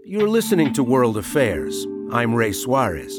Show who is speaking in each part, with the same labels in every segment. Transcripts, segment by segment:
Speaker 1: You're listening to World Affairs. I'm Ray Suarez.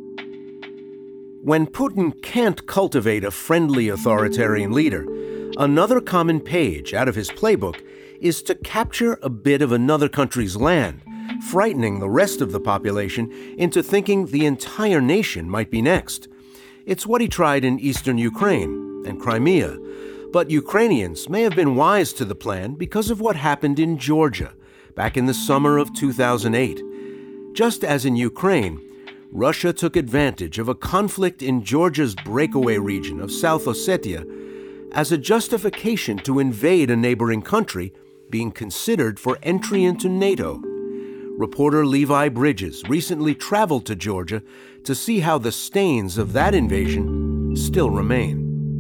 Speaker 1: When Putin can't cultivate a friendly authoritarian leader, another common page out of his playbook is to capture a bit of another country's land, frightening the rest of the population into thinking the entire nation might be next. It's what he tried in eastern Ukraine and Crimea. But Ukrainians may have been wise to the plan because of what happened in Georgia back in the summer of 2008. Just as in Ukraine, Russia took advantage of a conflict in Georgia's breakaway region of South Ossetia as a justification to invade a neighboring country being considered for entry into NATO. Reporter Levi Bridges recently traveled to Georgia to see how the stains of that invasion still remain.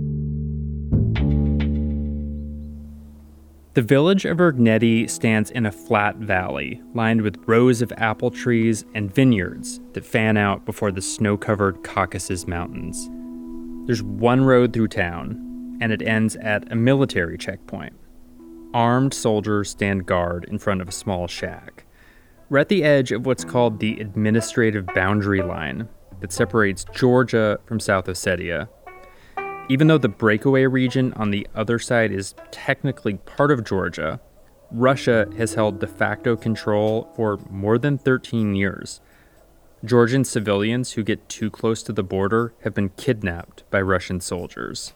Speaker 2: The village of Ergneti stands in a flat valley lined with rows of apple trees and vineyards that fan out before the snow-covered Caucasus Mountains. There's one road through town, and it ends at a military checkpoint. Armed soldiers stand guard in front of a small shack. We're at the edge of what's called the administrative boundary line that separates Georgia from South Ossetia. Even though the breakaway region on the other side is technically part of Georgia, Russia has held de facto control for more than 13 years. Georgian civilians who get too close to the border have been kidnapped by Russian soldiers.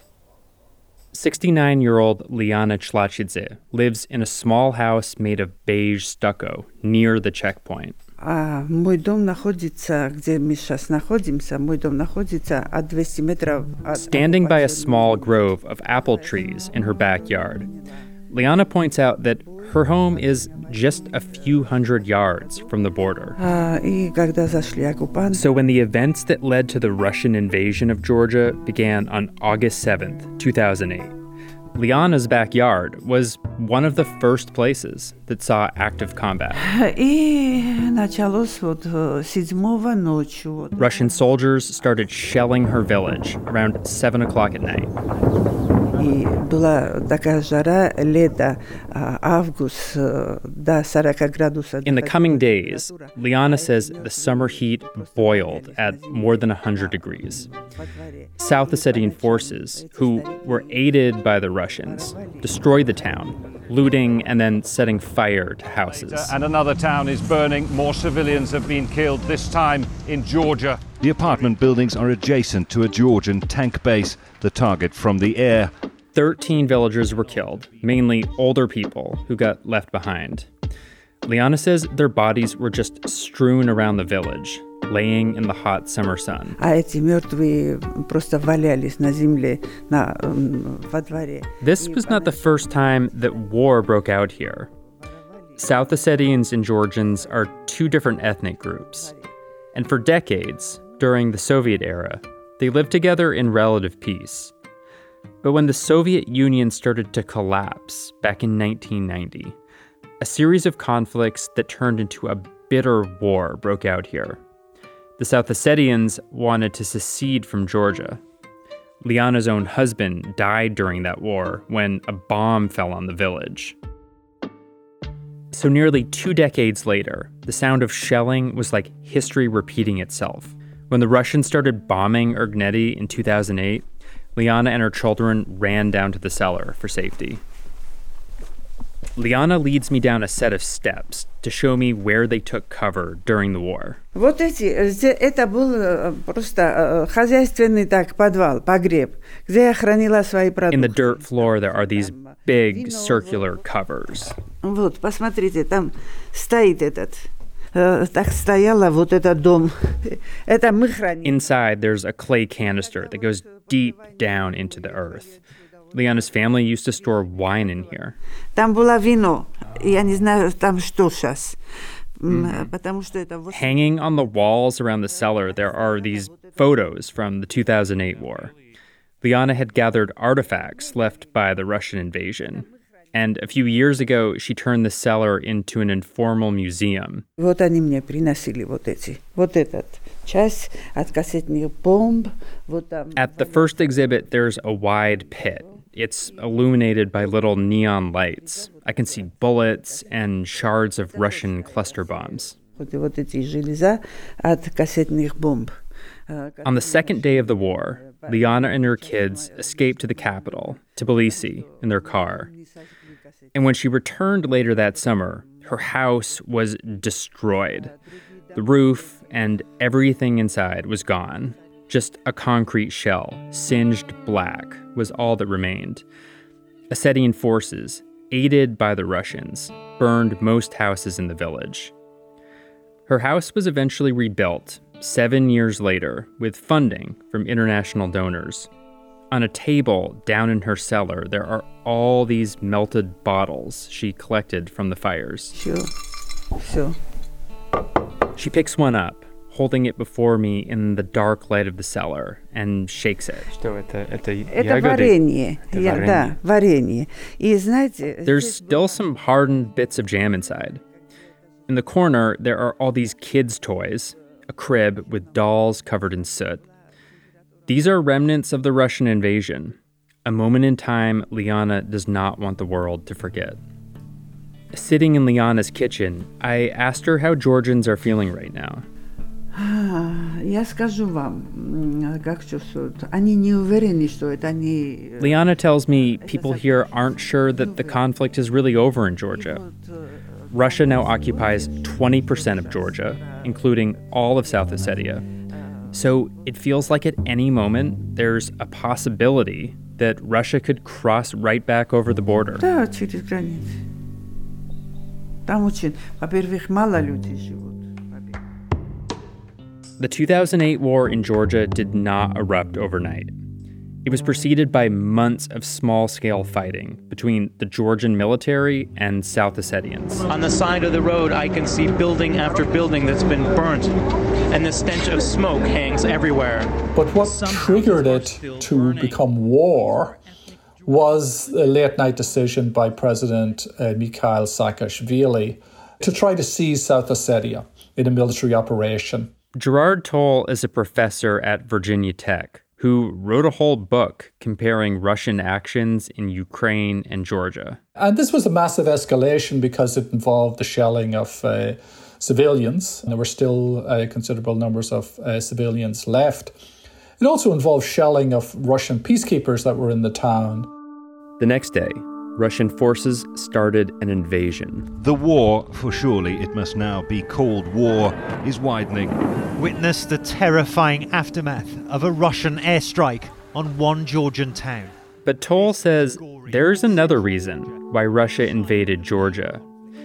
Speaker 2: 69-year-old Liana Chlachidze lives in a small house made of beige stucco near the checkpoint.
Speaker 3: Мой дом находится, где мы сейчас находимся, мой дом находится от 200 метров.
Speaker 2: Standing by a small grove of apple trees in her backyard, Liana points out that her home is just a few hundred yards from the border.
Speaker 3: И когда зашли оккупанты.
Speaker 2: So when the events that led to the Russian invasion of Georgia began on August 7th, 2008, Liana's backyard was one of the first places that saw active combat.
Speaker 3: И началось вот 7-го ночью.
Speaker 2: Russian soldiers started shelling her village around 7 o'clock at night.
Speaker 3: И была такая жара, лето, август, до 40 градусов.
Speaker 2: In the coming days, Liana says the summer heat boiled at more than 100 degrees. South Ossetian forces, who were aided by the Russians, destroyed the town, looting and then setting fire to houses.
Speaker 4: And another town is burning. More civilians have been killed, this time in Georgia. The apartment buildings are adjacent to a Georgian tank base, the target from the air.
Speaker 2: 13 villagers were killed, mainly older people who got left behind. Liana says their bodies were just strewn around the village, laying in the hot summer sun.
Speaker 3: А эти мертвые просто валялись на земле, во дворе.
Speaker 2: This was not the first time that war broke out here. South Ossetians and Georgians are two different ethnic groups. And for decades, during the Soviet era, they lived together in relative peace. But when the Soviet Union started to collapse back in 1990, a series of conflicts that turned into a bitter war broke out here. The South Ossetians wanted to secede from Georgia. Liana's own husband died during that war when a bomb fell on the village. So nearly 2 decades later, the sound of shelling was like history repeating itself. When the Russians started bombing Ergneti in 2008, Liana and her children ran down to the cellar for safety. Liana leads me down a set of steps to show me where they took cover during the war.
Speaker 3: Вот это был просто хозяйственный подвал, погреб, где я хранила свои продукты.
Speaker 2: In the dirt floor, there are these big circular covers.
Speaker 3: Вот, посмотрите, там стоит этот. Так стояла вот этот дом. Это мы храним.
Speaker 2: Inside, there's a clay canister that goes deep down into the earth. Liana's family used to store wine in here.
Speaker 3: Там было вино. Я не знаю, там что сейчас. Потому что это...
Speaker 2: Hanging on the walls around the cellar, there are these photos from the 2008 war. Liana had gathered artifacts left by the Russian invasion. And a few years ago, she turned the cellar into an informal museum.
Speaker 3: Вот они мне приносили вот эти. Вот этот. Часть от кассетных бомб. Вот там.
Speaker 2: At the first exhibit, there's a wide pit. It's illuminated by little neon lights. I can see bullets and shards of Russian cluster bombs. On the second day of the war, Liana and her kids escaped to the capital, Tbilisi, in their car. And when she returned later that summer, her house was destroyed. The roof and everything inside was gone. Just a concrete shell, singed black, was all that remained. Ossetian forces, aided by the Russians, burned most houses in the village. Her house was eventually rebuilt 7 years later with funding from international donors. On a table down in her cellar, there are all these melted bottles she collected from the fires.
Speaker 3: Sure.
Speaker 2: She picks one up, holding it before me in the dark light of the cellar, and shakes it.
Speaker 3: Это варенье. Да, варенье. И знаете,
Speaker 2: there's still some hardened bits of jam inside. In the corner, there are all these kids' toys, a crib with dolls covered in soot. These are remnants of the Russian invasion, a moment in time Liana does not want the world to forget. Sitting in Liana's kitchen, I asked her how Georgians are feeling right now.
Speaker 3: Я скажу вам, как чувствуют. Они не уверены, что это они...
Speaker 2: Liana tells me people here aren't sure that the conflict is really over in Georgia. Russia now occupies 20% of Georgia, including all of South Ossetia. So it feels like at any moment there's a possibility that Russia could cross right back over the border.
Speaker 3: Да, через границу. Там очень, во-первых, мало людей живут.
Speaker 2: The 2008 war in Georgia did not erupt overnight. It was preceded by months of small-scale fighting between the Georgian military and South Ossetians.
Speaker 5: On the side of the road, I can see building after building that's been burnt, and the stench of smoke hangs everywhere.
Speaker 6: But what triggered it to become war was a late-night decision by President Mikhail Saakashvili to try to seize South Ossetia in a military operation.
Speaker 2: Gerard Toll is a professor at Virginia Tech who wrote a whole book comparing Russian actions in Ukraine and Georgia.
Speaker 6: And this was a massive escalation because it involved the shelling of civilians. And there were still considerable numbers of civilians left. It also involved shelling of Russian peacekeepers that were in the town.
Speaker 2: The next day, Russian forces started an invasion.
Speaker 4: The war, for surely it must now be called war, is widening.
Speaker 7: Witness the terrifying aftermath of a Russian airstrike on one Georgian town.
Speaker 2: But Toll says there's another reason why Russia invaded Georgia.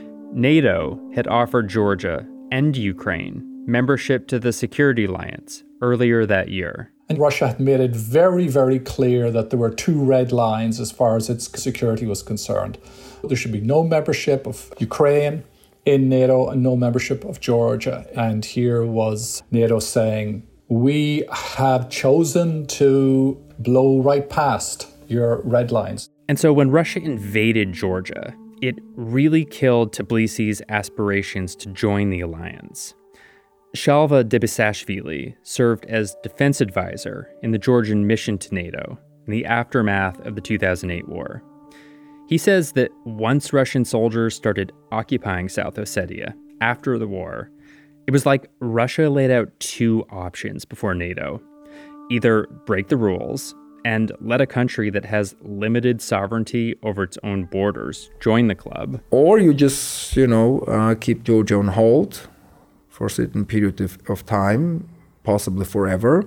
Speaker 2: NATO had offered Georgia and Ukraine membership to the Security Alliance earlier that year.
Speaker 6: And Russia had made it very, very clear that there were two red lines as far as its security was concerned. There should be no membership of Ukraine in NATO and no membership of Georgia. And here was NATO saying, we have chosen to blow right past your red lines.
Speaker 2: And so when Russia invaded Georgia, it really killed Tbilisi's aspirations to join the alliance. Shalva Debisashvili served as defense advisor in the Georgian mission to NATO in the aftermath of the 2008 war. He says that once Russian soldiers started occupying South Ossetia after the war, it was like Russia laid out two options before NATO. Either break the rules and let a country that has limited sovereignty over its own borders join the club.
Speaker 8: Or you just, keep Georgia on hold for a certain period of time, possibly forever.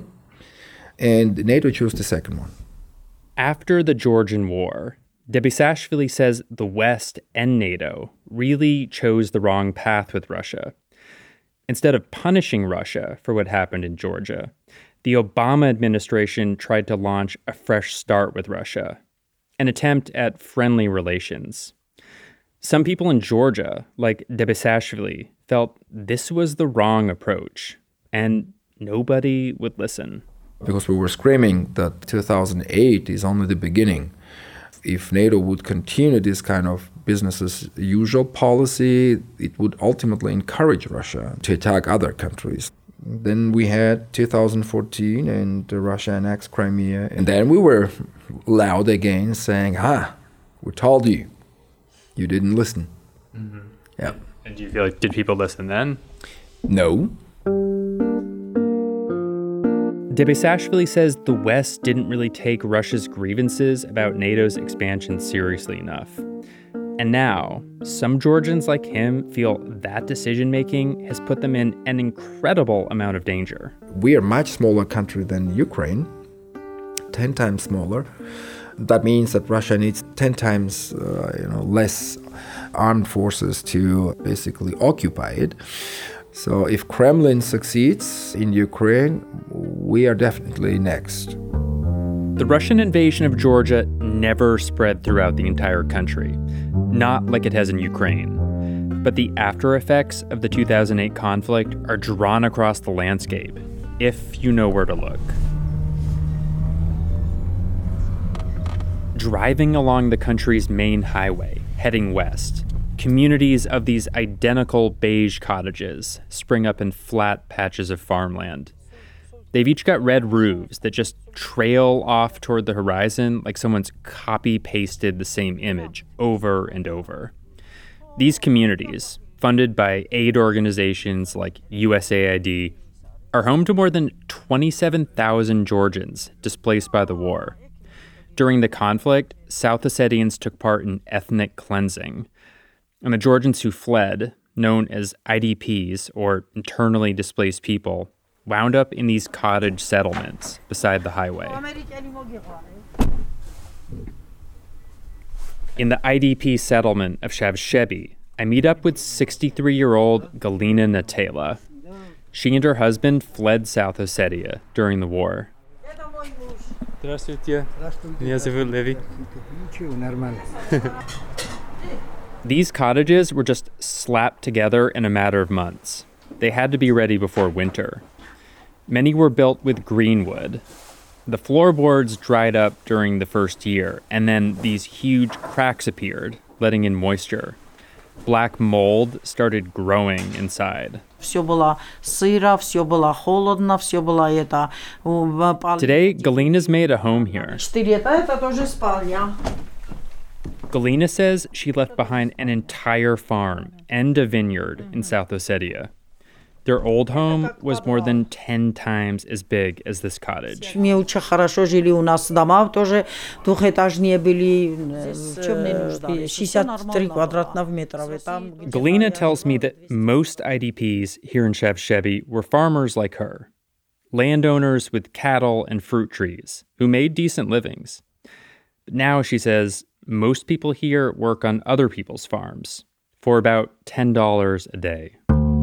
Speaker 8: And NATO chose the second one.
Speaker 2: After the Georgian War, Debisashvili says the West and NATO really chose the wrong path with Russia. Instead of punishing Russia for what happened in Georgia, the Obama administration tried to launch a fresh start with Russia, an attempt at friendly relations. Some people in Georgia, like Debisashvili, felt this was the wrong approach, and nobody would listen.
Speaker 8: Because we were screaming that 2008 is only the beginning. If NATO would continue this kind of business as usual policy, it would ultimately encourage Russia to attack other countries. Then we had 2014 and Russia annexed Crimea. And then we were loud again, saying, we told you. You didn't listen.
Speaker 2: Mm-hmm.
Speaker 8: Yeah.
Speaker 2: And do you feel like, did people listen then?
Speaker 8: No.
Speaker 2: Debesashvili says the West didn't really take Russia's grievances about NATO's expansion seriously enough. And now, some Georgians like him feel that decision-making has put them in an incredible amount of danger.
Speaker 8: We are a much smaller country than Ukraine, 10 times smaller. That means that Russia needs 10 times less armed forces to basically occupy it. So if Kremlin succeeds in Ukraine, we are definitely next.
Speaker 2: The Russian invasion of Georgia never spread throughout the entire country, not like it has in Ukraine. But the after effects of the 2008 conflict are drawn across the landscape, if you know where to look. Driving along the country's main highway, heading west, communities of these identical beige cottages spring up in flat patches of farmland. They've each got red roofs that just trail off toward the horizon like someone's copy-pasted the same image over and over. These communities, funded by aid organizations like USAID, are home to more than 27,000 Georgians displaced by the war. During the conflict, South Ossetians took part in ethnic cleansing, and the Georgians who fled, known as IDPs, or internally displaced people, wound up in these cottage settlements beside the highway. In the IDP settlement of Shavshebi, I meet up with 63-year-old Galina Natela. She and her husband fled South Ossetia during the war.
Speaker 9: Здравствуйте. Меня зовут Леви.
Speaker 2: These cottages were just slapped together in a matter of months. They had to be ready before winter. Many were built with green wood. The floorboards dried up during the first year, and then these huge cracks appeared, letting in moisture. Black mold started growing inside. Today, Galina's made a home here. Galina says she left behind an entire farm and a vineyard in South Ossetia. Their old home was more than 10 times as big as this cottage. Galina tells me that most IDPs here in Shavshebi were farmers like her, landowners with cattle and fruit trees who made decent livings. But now, she says, most people here work on other people's farms for about $10 a day.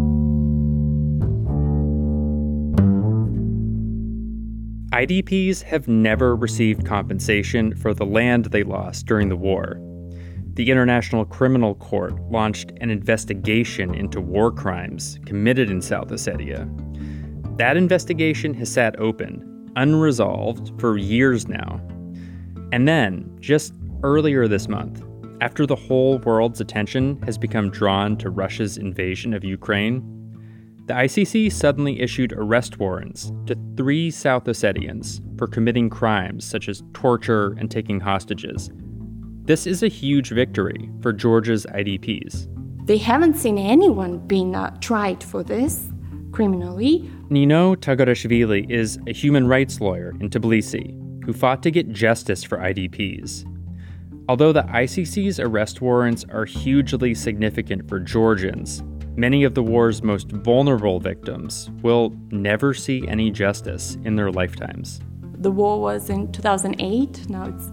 Speaker 2: IDPs have never received compensation for the land they lost during the war. The International Criminal Court launched an investigation into war crimes committed in South Ossetia. That investigation has sat open, unresolved, for years now. And then, just earlier this month, after the whole world's attention has become drawn to Russia's invasion of Ukraine, the ICC suddenly issued arrest warrants to 3 South Ossetians for committing crimes such as torture and taking hostages. This is a huge victory for Georgia's IDPs.
Speaker 10: They haven't seen anyone being tried for this criminally.
Speaker 2: Nino Tagarashvili is a human rights lawyer in Tbilisi who fought to get justice for IDPs. Although the ICC's arrest warrants are hugely significant for Georgians, many of the war's most vulnerable victims will never see any justice in their lifetimes.
Speaker 10: The war was in 2008, now it's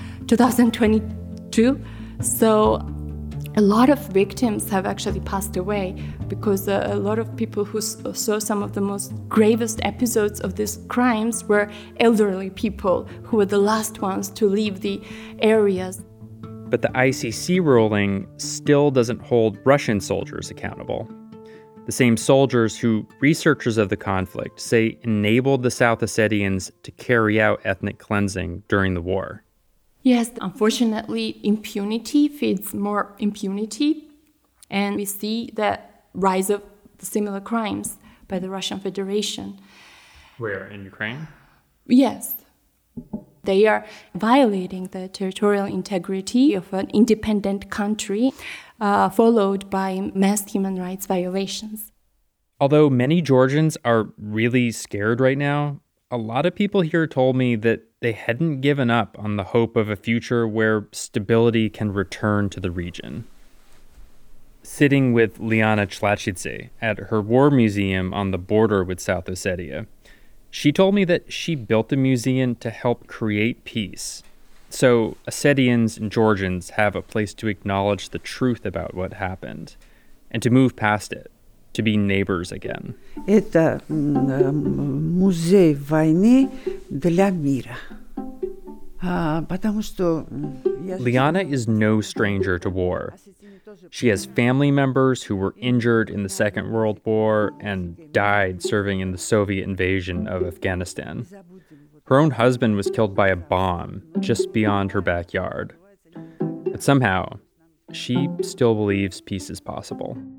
Speaker 10: 2022. So a lot of victims have actually passed away because a lot of people who saw some of the most gravest episodes of these crimes were elderly people who were the last ones to leave the areas.
Speaker 2: But the ICC ruling still doesn't hold Russian soldiers accountable. The same soldiers who researchers of the conflict say enabled the South Ossetians to carry out ethnic cleansing during the war.
Speaker 10: Yes, unfortunately, impunity feeds more impunity, and we see the rise of similar crimes by the Russian Federation.
Speaker 2: Where, in Ukraine?
Speaker 10: Yes. They are violating the territorial integrity of an independent country, followed by mass human rights violations.
Speaker 2: Although many Georgians are really scared right now, a lot of people here told me that they hadn't given up on the hope of a future where stability can return to the region. Sitting with Liana Chlachidze at her war museum on the border with South Ossetia, she told me that she built the museum to help create peace, so Ossetians and Georgians have a place to acknowledge the truth about what happened and to move past it, to be neighbors again.
Speaker 3: Это музей войны для мира. Потому что
Speaker 2: Liana is no stranger to war. She has family members who were injured in the Second World War and died serving in the Soviet invasion of Afghanistan. Her own husband was killed by a bomb just beyond her backyard. But somehow, she still believes peace is possible.